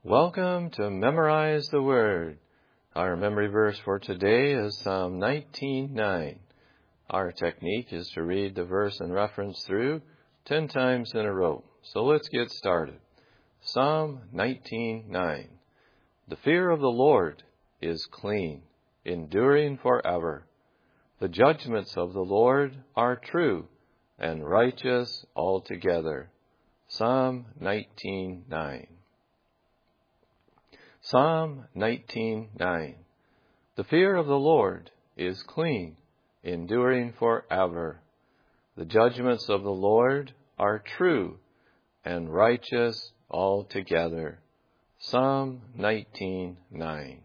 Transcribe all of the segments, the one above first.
Welcome to Memorize the Word. Our memory verse for today is Psalm 19:9. Our technique is to read the verse and reference through 10 times in a row. So let's get started. Psalm 19:9. The fear of the Lord is clean, enduring forever. The judgments of the Lord are true and righteous altogether. Psalm 19:9. Psalm 19:9. The fear of the Lord is clean, enduring forever. The judgments of the Lord are true and righteous altogether. Psalm 19:9.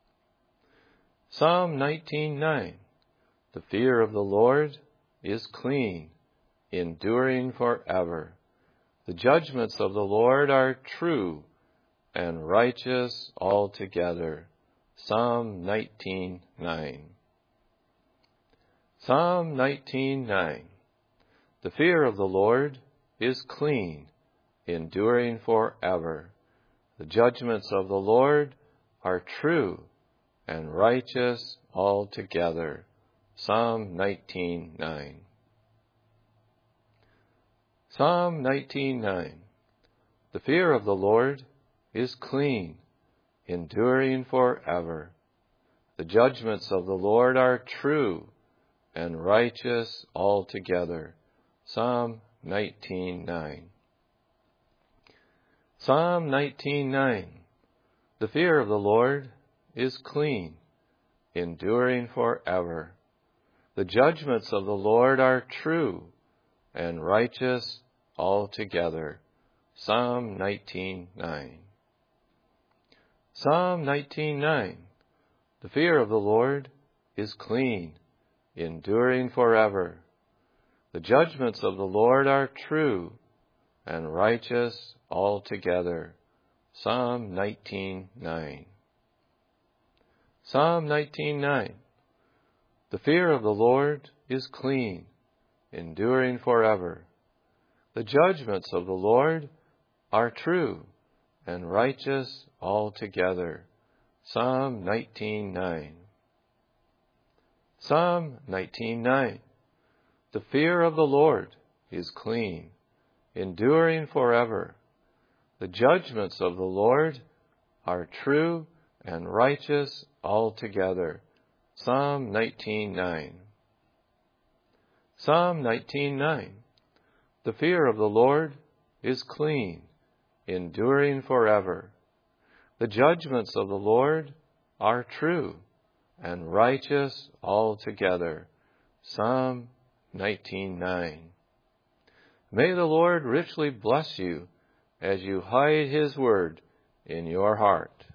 Psalm 19:9. The fear of the Lord is clean, enduring forever. The judgments of the Lord are true and righteous altogether. Psalm 19:9. Psalm 19:9. The fear of the Lord is clean, enduring forever. The judgments of the Lord are true and righteous altogether. Psalm 19:9. Psalm 19:9. The fear of the Lord is clean, enduring forever. The judgments of the Lord are true and righteous altogether. Psalm 19:9. Psalm 19:9. The fear of the Lord is clean, enduring forever. The judgments of the Lord are true and righteous altogether. Psalm 19:9. Psalm 19:9. The fear of the Lord is clean, enduring forever. The judgments of the Lord are true and righteous altogether. Psalm 19:9. Psalm 19:9. The fear of the Lord is clean, enduring forever. The judgments of the Lord are true and righteous altogether. Psalm 19:9. Psalm 19:9. The fear of the Lord is clean, enduring forever. The judgments of the Lord are true and righteous altogether. Psalm 19:9. Psalm 19:9. The fear of the Lord is clean, enduring forever. The judgments of the Lord are true and righteous altogether. Psalm 19:9. May the Lord richly bless you as you hide His word in your heart.